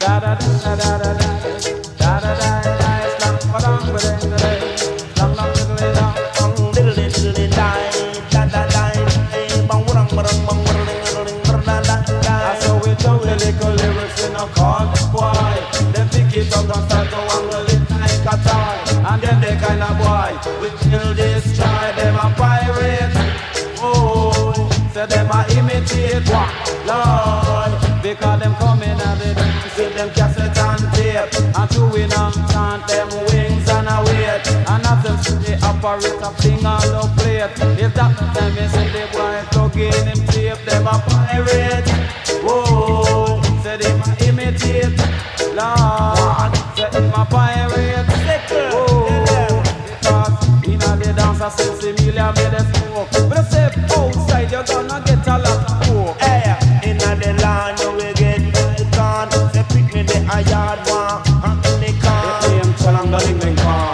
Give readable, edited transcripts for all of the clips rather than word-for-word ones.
Da da da da da da da da da da. Slam padang padang da. Slam lang diddly da. Diddly diddly die. Da da die. Bang bang bang bang bang da da da. So we jump the little lyrics in a call boy. They pick it up and start to wangle it like a toy. And then they kind of boy we kill destroy them a pirate. Oh, so them a imitate what Lord. Because them coming and they see them cassette and tape. And chewing and chant them wings and a wait. And have them see the operator fling on the plate. If that the time they see the boy plug in him tape, them a pirate. Whoa, say them a imitate Lord, say him a pirate. Whoa, because inna the dance I sense Emilia made a smoke. But I say outside you're gonna get a lot of coke. Hey, inna the land we get right on. They pick me the yard one, and me can. They am chalang daling bing kong.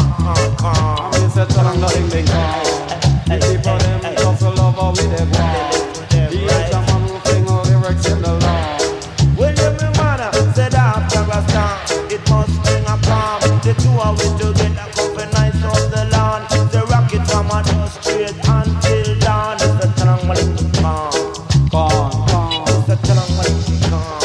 I mean say chalang daling bing kong. The people them just love how we dey go. The age of man who sing all the lyrics in the law. When every man said after a song, it must bring a calm. The two of we together cover nice off the lawn. The rocket from a dust straight until dawn. It's the chalang maling kong. It's the chalang maling kong.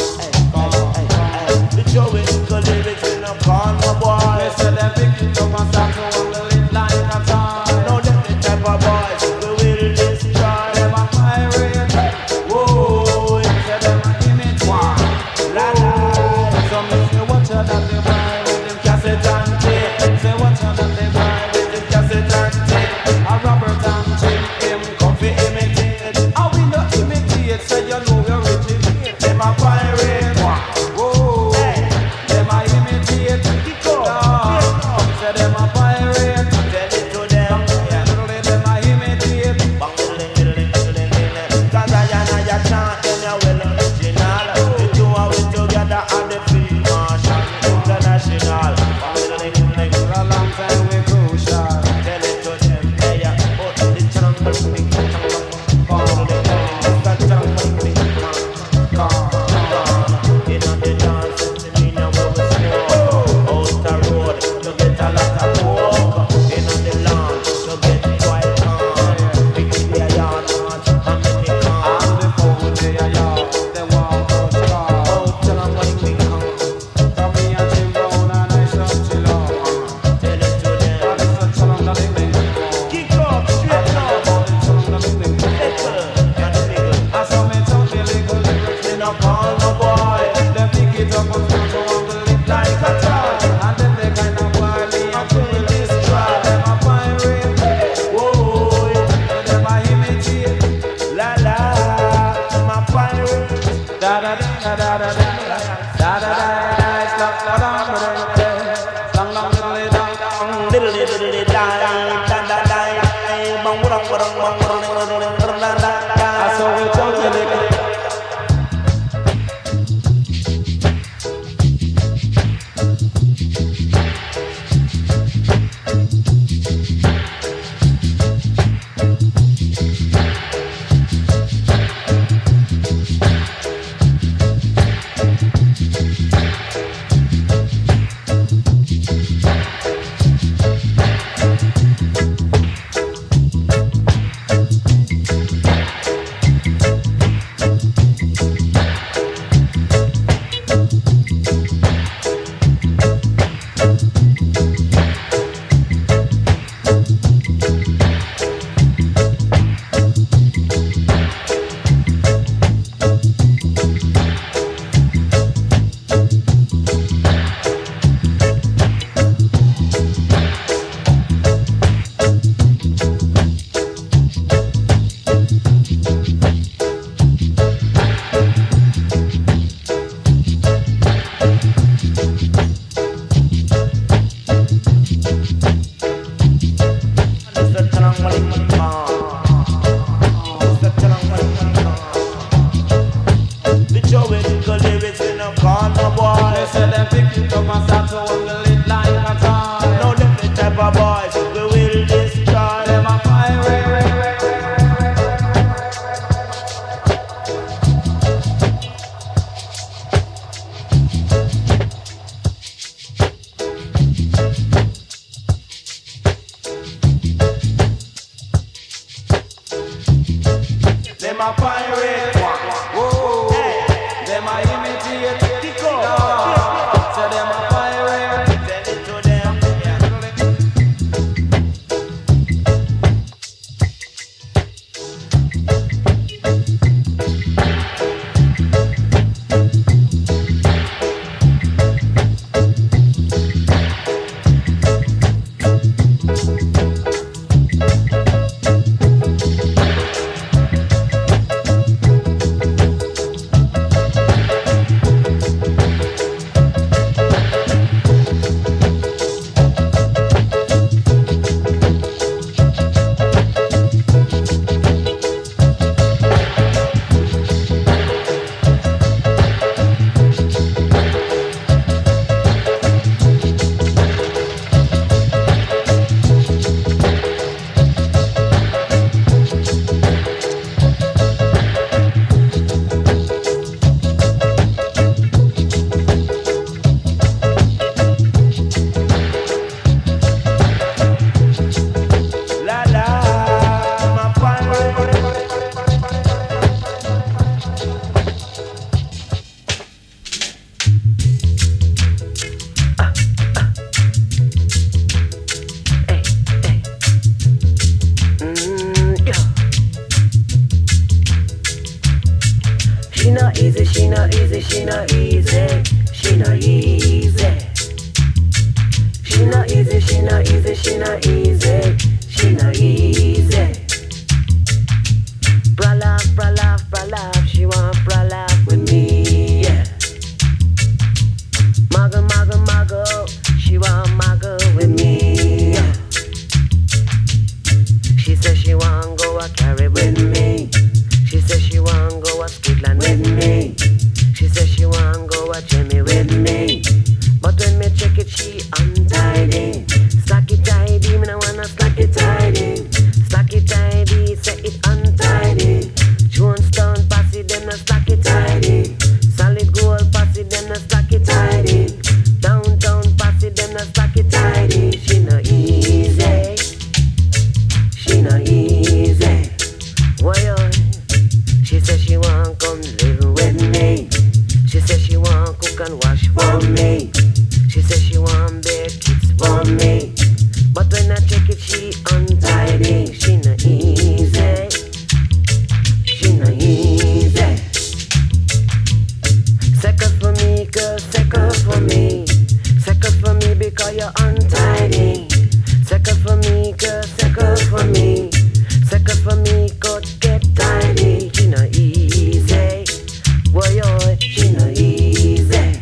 The show is the lyrics in a call, my boy. They say them pick it up and start to wangle it like a toy. Now them the type of boys we will destroy. Them a pirate. Whoa, say them a imitate. La la. Some say watch out that they buy with them cassette and tape. Say watch out that they buy with them cassette and tape. A Robert and Jim, him come fi imitate. How we no imitate? Say you know we originate. Them a pirate. Whoa, them a imitate. Lord, say them a pirate. Tell it to them. Literally them a imitate. Bang diddling diddling diddling diddling. 'Cause I and I chant them you well original. The two of we together at the field marshal international. Bang diddling diddling. For a long time we crucial. Tell it to them. Hey, oh, the chalang maling bing kong. Bang diddling diddling. The chalang maling bing kong. Inna the dance, it's the meaning where we smoke. Out the road, you get a lot of coke. Inna the land, you get quite calm. Pick the yard man, and then the calm. And the phone they a yard, they walk out strong. Out chalang maling bing kong. Come me and Jim Brown and I shall chill out. Tell it to them. That is a chalang daling bing bong. Kick up, straight now. About the chalang daling bing bong. Settle, and the nigga. I saw me chant the little lyrics in a call no boy. Them pick it up and start to wangle it like a toy. And then they kind of boy me and kill this try. Them a pirate. Whoa, them a imitate. La la, I'm a pirate. Da da da da da da da da da da. Slap padang padang da. Slang lang diddly da. Diddly diddly die, da da die. Bang bang bang bang bang da da da. So we jump the little. She not easy, she not easy, she not easy. She not easy, she not easy, she not easy, she not easy. Bralaf, she want bralaf with me, yeah. Mago, she want mago with me, yeah. She says she want go a carry with me. She says she want go a Scotland with me. She says she want go a Jimmy with me. But when me check it, she untidy. Slack it tidy, me no wanna slack it tidy. Slack it tidy, say it untidy. Jonestown passy, them no slack it tidy. Solid gold passy, them no slack it tidy. Downtown passy, them no slack it tidy. She no easy, she no easy. Why oh? She says she want come live with me. She says she want cook and wash for me. She says she want bake kids for me. But when I check it, she untidy. She no easy, she no easy. Second for me, girl, second for me. Second for me because you're untidy. Second for me, girl, second for me. Second for me, God get tidy. She no easy, boy, oh, she no easy.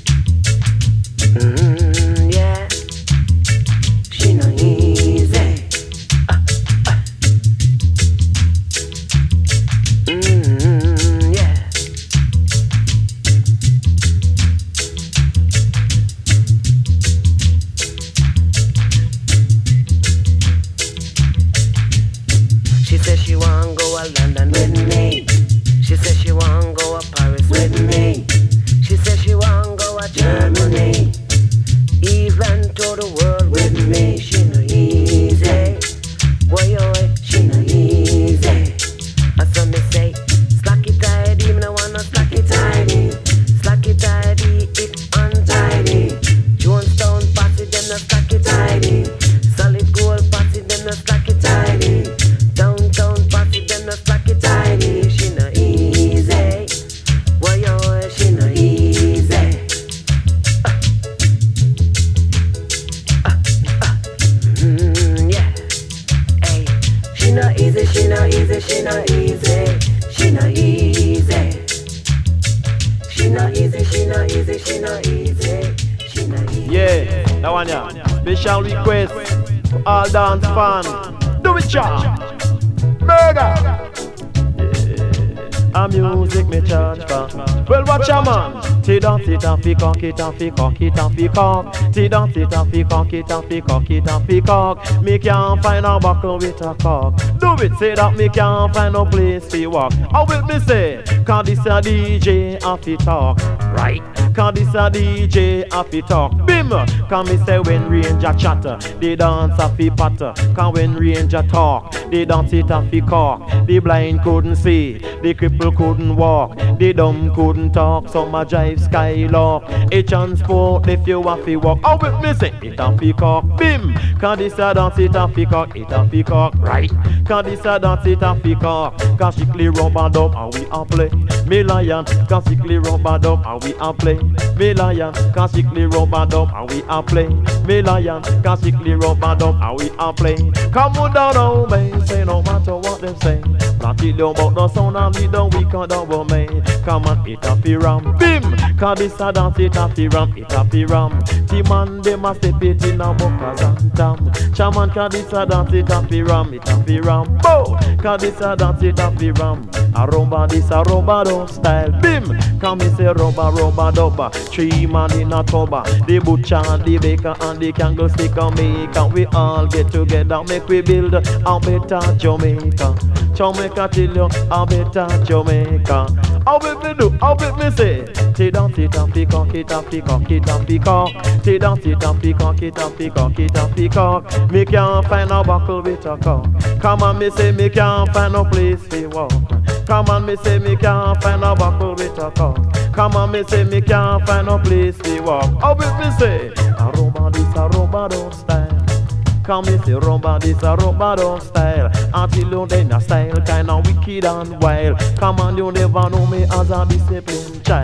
Yeah, she no easy. Yeah. She says she want go a London with me. She says she want go a Paris with me. She says she want go a Germany. Even to the world with me. She no easy, boy oh, she no easy. As some me say, slack it tidy, me no wanna slack it tidy. Slack it tidy, it untidy. Jonestown passy, them no slack it tidy. Solid gold passy, them no slack it tidy. Downtown passy, them no slack it tidy. She no easy, boy oh, she no easy. Yeah. Hey, she no easy, she no easy, she no easy, she no easy. She no easy, she no easy, she no easy, she no easy. Yeah, that one yeah. Special request for all dance fans. Do it, y'all. Murder. A music me charge for. Well, watch a man. Ti dan ti tan fi cock, it and fi cock, it and fi cock. Ti dan ti tan fi cock, it and fi cock, it and fi cock. Me can't find a buckle with a cock. Do it, say that me can't find no place to walk. How will me say? Cause this a DJ and fi talk, right? Cause this a DJ and fi talk. Bim! Cause me say when ranger chatter, they dance a fi patter. Cause when ranger talk, they dance it and fi cock. The blind couldn't see, the cripple couldn't walk, the dumb couldn't talk, so my drive skylark. A transport if you want to walk. Oh, with me say it and fi cock. Bim! Cause this a dance it and fi cock, it and fi cock, right? Cause this a dance it and fi cock. Cause strictly rubber dub and we a play. Me lion, cause strictly rubber dub and we a play. Me lion, cause strictly rubber dub and we a play. Me lion, cause strictly rubber dub and we a play. Come on down, oh man, say no matter what them say. Not till you about the sound and me don't weak on double man. Come on, it a fi ram. Bim! Cause this a dance it a fi ram, it a fi ram. T-man dem a step it in a buckers and tam. Chaman cause this a dance it a fi ram, it a fi ram. Bow! Cause this a dance it a fi ram. A rumba, this a rumba dub style. Bim! Come me say rumba, rumba dubba. 3 man in a tubba. The butcher and the baker and the candlestick and make. And we all get together, make we build a better Jamaica. Jamaica till you a better Jamaica. How will me do? How will me say? Ti dance it and fi cock, it and fi cock, it and fi cock. Ti dance it and fi cock, it and fi cock, it and fi cock. Me can't find a buckle with a cock. Come on, me say me can't find no place to walk. Come on, me say me can't find a buckle with a cock. Come on, me say me can't find no place to walk. How will me say? A rumba this a rumba dub style. Come me say rumba this a rumba dub style. Until you then a style kinda wicked and wild. Come on, you never know me as a disciplined child.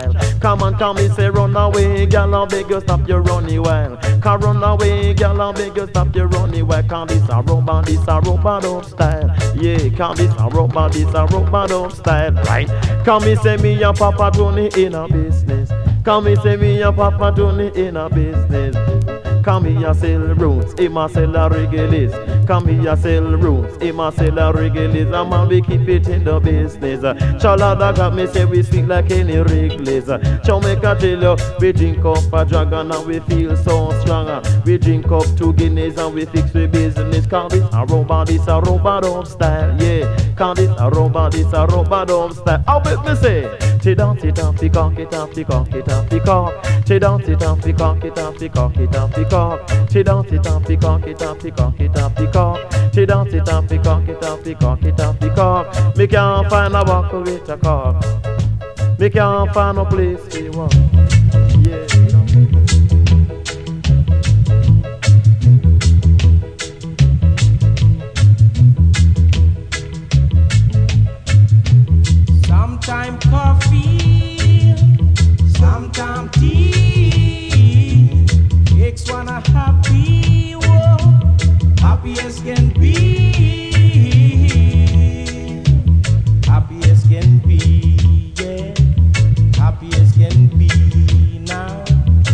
Come on, come me say run away, girl, I beg you stop your running well. Can run away, girl, I beg you stop your running well. Can this a rumba dub style? Yeah, can this a rumba dub style? Right? Come me say me and Papa Tony in a business. Come me say me and Papa Tony in a business. Come here sell roots, him a sell a regalis. Come here sell roots, him a sell a regalis. A man we keep it in the business. Chalada got me say we sweet like any Wrigley's. Jamaica tell you we drink up a dragon and we feel so strong. We drink up 2 Guineas and we fix the business. Call this a rumba dub style. Yeah, call this a rumba dub style. How will me say? She dance it and fi cock it and fi cock it and fi cock. She dance it and fi cock it and fi cock it and fi cock. She dance it and fi cock it and fi cock it and fi cock. She dance it and fi cock it and fi cock it and fi cock. Me can't find a buckle with a cock. Me can't find no place to walk. Yeah. Sometime coffee, sometime tea. Makes one a happy, whoa, happy as can be. Happy as can be, yeah. Happy as can be now.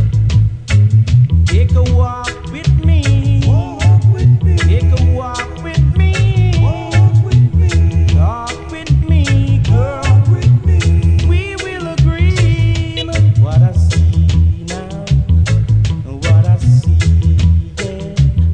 Take a walk with me. Walk with me. Take a walk with me. Walk with me. Talk with me, girl. We will agree. What I see now, what I see, yeah.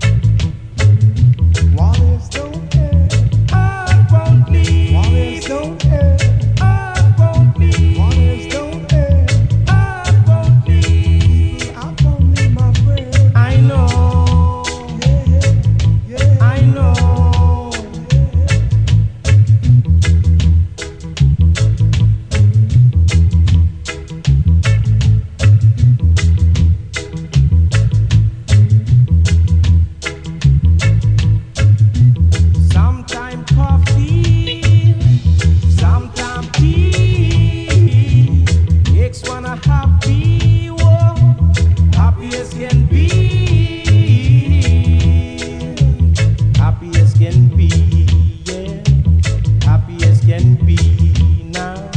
Wallace don't care. I won't leave. Wallace don't care. I won't leave. Wallace don't care. I won't leave. I won't leave my friend. I know. Yeah, yeah. I know. Sometime coffee, sometime tea. Makes one a happy, whoa, happy as can be. Happy as can be, yeah. Happy as can be now.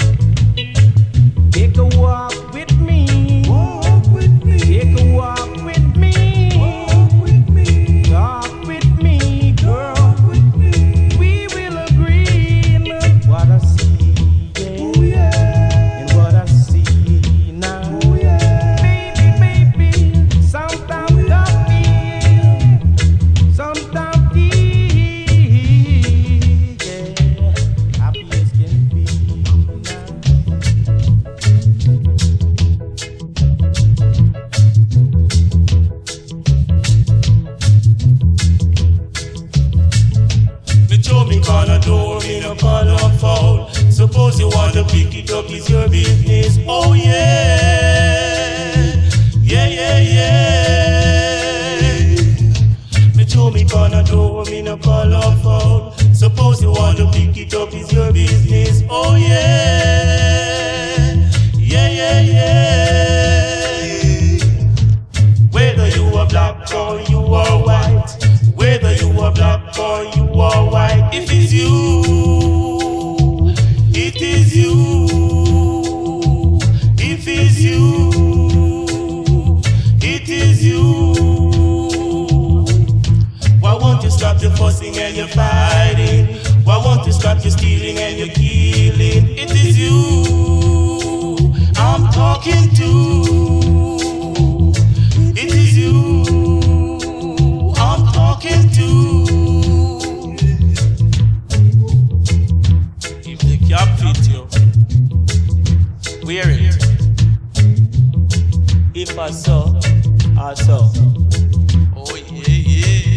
Take a walk with me. Walk with me. Take a walk with me. Walk with me. Talk with me, girl. Walk with me. We will agree. What I see, yeah. Ooh, yeah. And what I see now. Ooh, yeah. Baby, sometimes coffee, sometimes tea, yeah. Happy as can be now. Me show me corner door, me no corner foul. Suppose you want to pick it up, it's your business. Oh yeah, yeah, yeah, yeah. Me show me corner door, me no corner foul. Suppose you want to pick it up, it's your business. Oh yeah, yeah, yeah, yeah. Whether you are black or you are white, whether you are black or you are white, if it's you, it is you. If it's you, it is you. Why won't you stop the fussing and your fighting? Why won't you stop your stealing and your killing? It is you I'm talking to. It is you I'm talking to. If the cap fit you, wear it. If I saw, I saw. Oh yeah, yeah.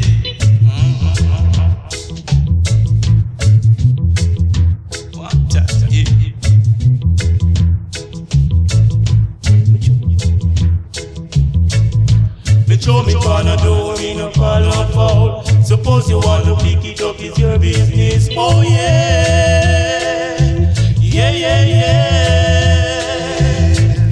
What that? Yeah. Me show me corner door, me no call out foul. Suppose you want to pick it up, it's your business. Oh yeah, yeah, yeah, yeah.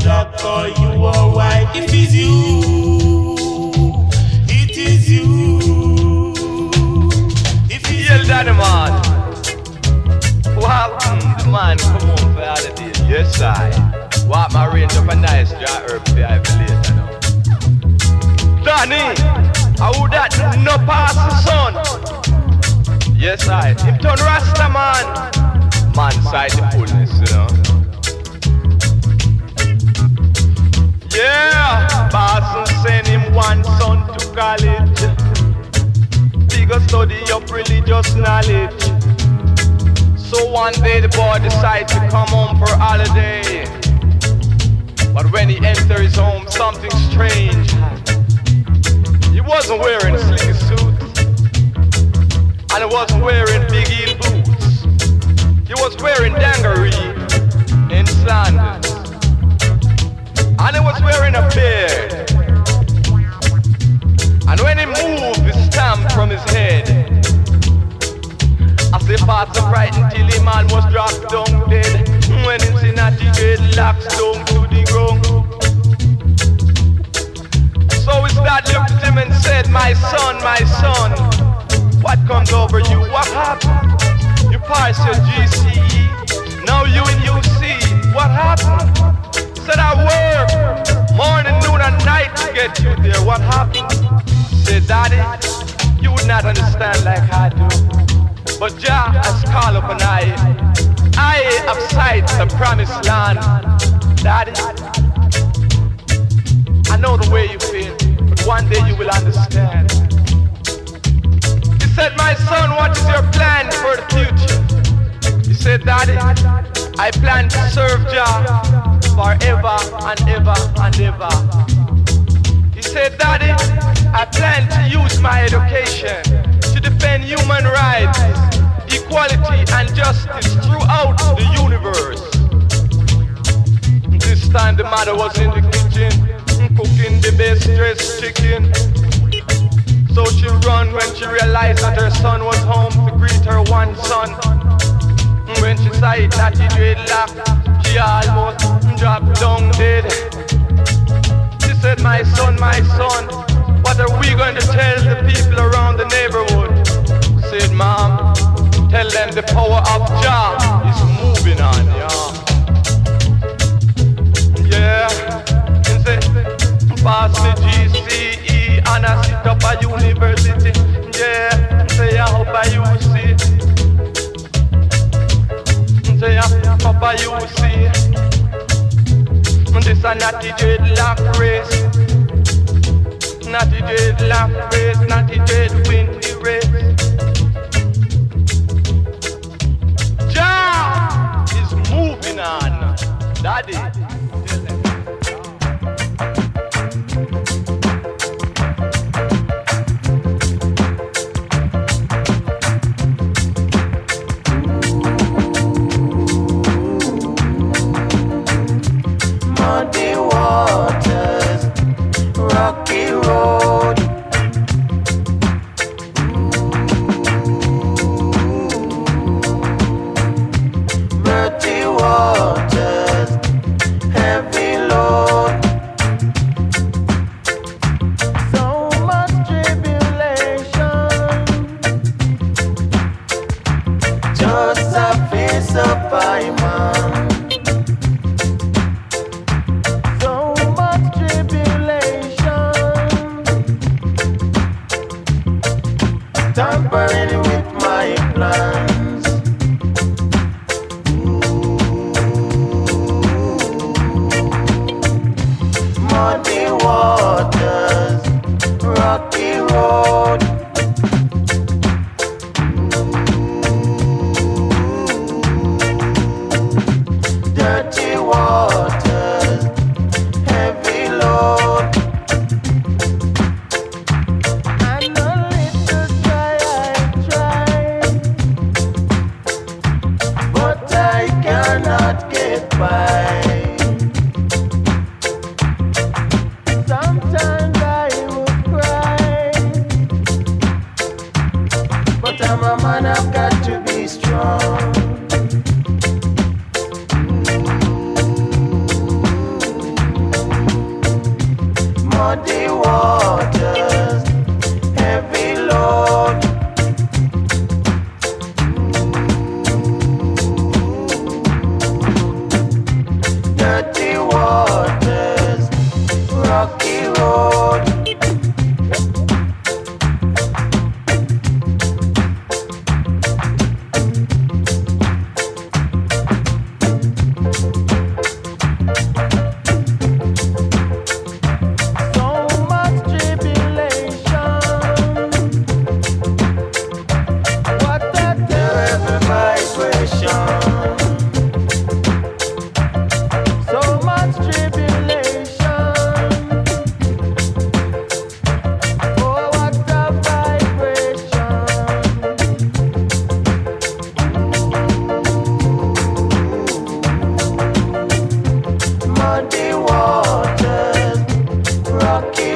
black or you are white. If it's you, it is you. If it's Yell Daddy man. What the man come home for holiday? Yes I. What my range up a nice dry herb for I later now. Danny, I would that no pass the sun. Yes I. Him turn Rasta man. Man side the fullness, you know. Yeah, Boston send him one son to college. He go study up religious knowledge. So one day the boy decides to come home for holiday. But when he enters his home, something strange. He wasn't wearing a slicky suit, and he wasn't wearing big heel boots. He was wearing dungaree and sandals, and he was wearing a beard. And when he moved the stamp from his head, I say parts of right until him almost dropped down dead. When him see natty dreadlocks down to the ground. So his dad looked at him and said, my son, what comes over you? What happened? You passed your GCE, now you in UC. What happened? He said, I work morning, noon and night to get you there. What happened? He said, Daddy, you would not understand like I do. But Jah has called up an eye of sight, the promised land. Daddy, I know the way you feel, but one day you will understand. He said, my son, what is your plan for the future? He said, Daddy, I plan to serve Jah forever and ever and ever. He said, Daddy, I plan to use my education to defend human rights, equality and justice throughout the universe. This time the mother was in the kitchen, cooking the best dressed chicken. So she run when she realized that her son was home to greet her one son. When she saw it, that he dreadlock, she almost dropped down dead. She said, my son, what are we going to tell the people around the neighborhood? Said, Mom, tell them the power of Jah is moving on, yeah. And say, pass me GCE and I sit up at university, yeah. Say, I hope I you see. Say, I hope I you see. This a natty dreadlock race. Natty dreadlock race, natty dread win the race. Jah is moving on, Daddy. Muddy waters, rocky road. Muddy waters, cocky.